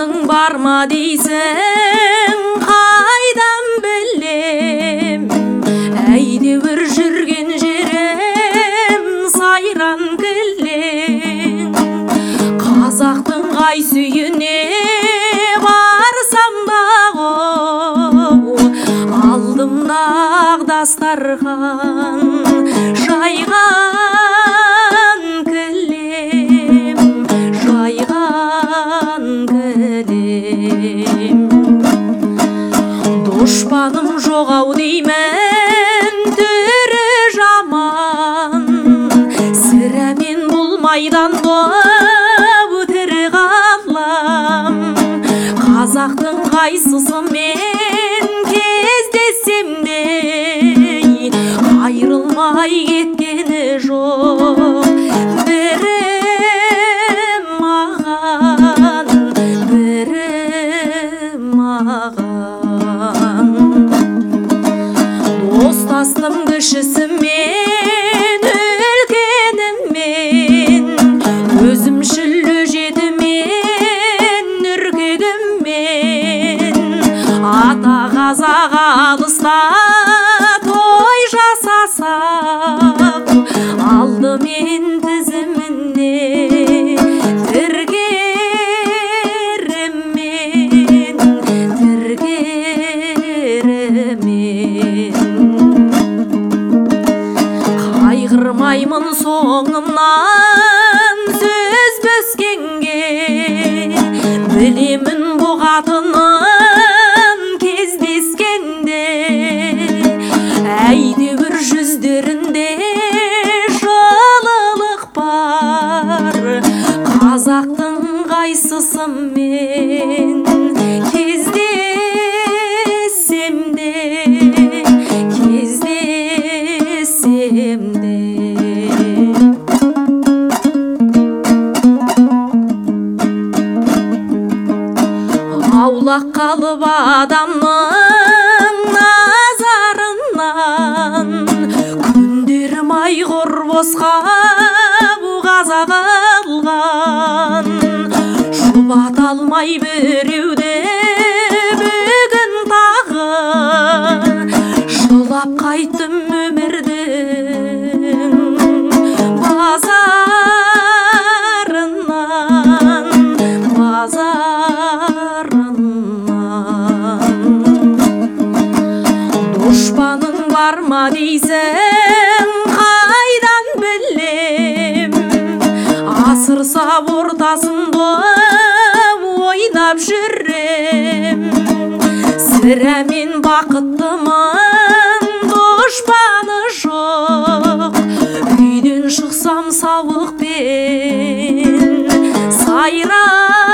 дұшпаның бар ма дейсің, қайдан білем, әйтеуір жүрген жерім сайран кілең. Қазақтың қай сүйіне барсам дағы, алдымдағы дастархан жайған кілем, жайған кілем. Дұшпаным жоқ-ау деймін, түрі жаман, сірә мен бұл майданда тірі қалам. Қазақтың қайсысымен кездессем де айрылмай кеткені жоқ. Бірі маған, бірі маған. Достастым кішісімен, үлкеніммен, өзімшіл өжетімен, үркегіммен. Ата қазақ алыста той жасасақ, алдымен тізіміне тіркеріммен, тіркеріммен. Қайғырмаймын соңымнан сөз бөскенге, білемін бұғатынын кездескенде. Әйтеуір жүздерінде жылылық бар, қазақтың қайсысымен кездессем де, кездессем де. Аулақ қалып адамның назарынан, күндерім айғыр босқа қазақ алған. Жұбата алмай біреуді бүгін тағы, жылап қайттым өмірдің базарынан, базарынан. Дұшпаның бар ма дейсің, қайдан білем, асырса ортасында ойнап жүрем. Сірә мен бақыттымын, дұшпаны жоқ, үйден шықсам сауықпен сайран